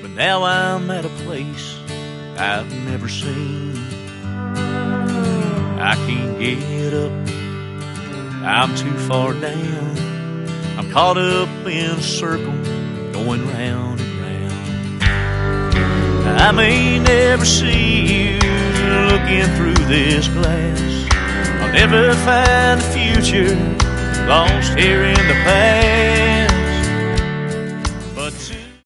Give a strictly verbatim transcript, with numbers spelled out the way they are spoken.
but now I'm at a place I've never seen. I can't get up, I'm too far down. I'm caught up in a circle going round and round. I may never see you looking through this glass. I'll never find a future lost here in the past.